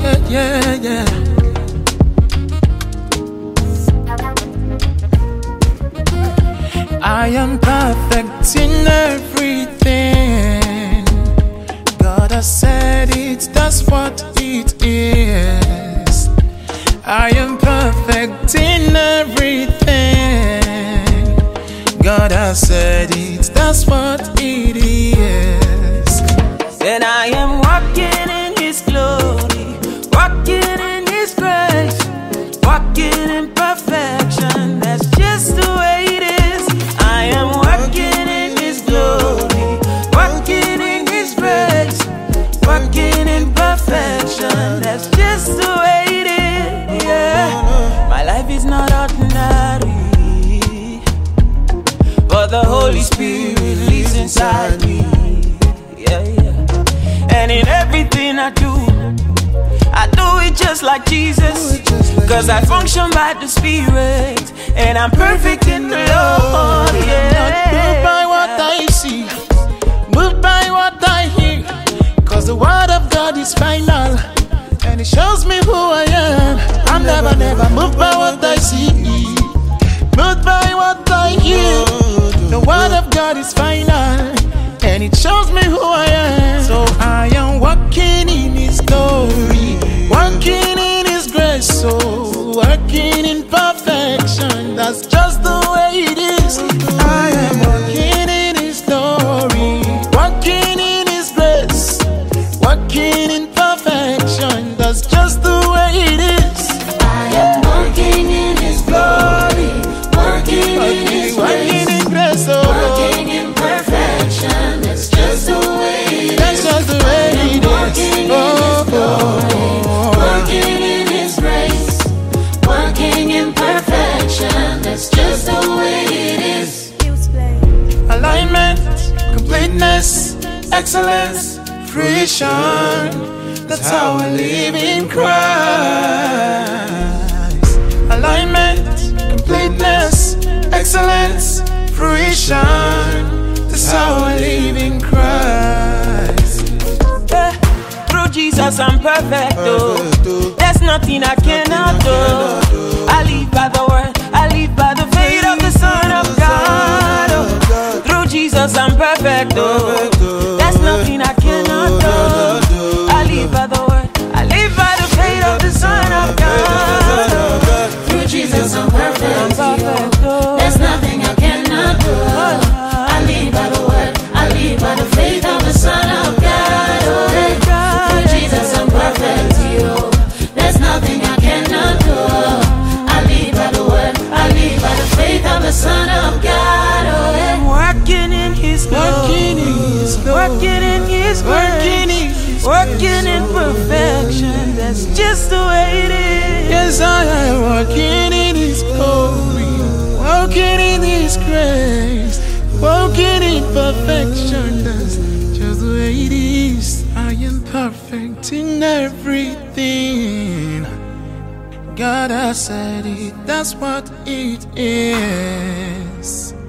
Yeah, yeah. I am perfect in everything. God has said it, that's what it is. I am perfect in everything. God has said it, that's what it is. And I am walking in His glory, walking in His grace, walking in perfection. That's just the way it is. I am walking in His glory, walking in His grace, walking in perfection. That's just the way it is. Yeah. My life is not ordinary, but the Holy Spirit lives inside me. Yeah, yeah. And in everything I do it just like Jesus. Cause I function by the Spirit, and I'm perfect in the Lord. Yeah. Not moved by what I see, moved by what I hear. Cause the word of God is final, and it shows me who I am. I'm never moved by what I see, moved by what I hear. The word of God is final, and it shows me who I am. So I am walking in His glory, walking in His grace, so working in perfection. That's just the way it is. I am walking in His glory, walking in His grace, working in perfection. That's just the way it is. I am walking in His glory, working in His grace, working in perfection. That's just the way it is. That's just the way it is. Working in His grace, working in perfection. That's just the way it is. Alignment, completeness, excellence, fruition. That's how I live in Christ. Alignment, completeness, excellence, fruition. That's how I live in Christ. Yeah. Through Jesus I'm perfect, oh. There's nothing I cannot do. I live by the word, I live by the faith of the Son of God, oh. Through Jesus I'm perfect, oh. There's nothing I cannot do. I live by the word, I live by the faith of the Son of God, oh. Through Jesus I'm perfect, oh. There's nothing I cannot do. I live by the word, I live by the faith of the Son of God, oh. Through Jesus I'm perfect, oh. There's nothing I cannot do. I live by the word, I live by the faith of the Son of God, oh. I'm working in His glory, working in His grace, working in perfection. That's just the way it is. Yes, I am walking in His glory, walking in His grace, walking in perfection. That's just the way it is. I am perfect in everything. God has said it, that's what it is.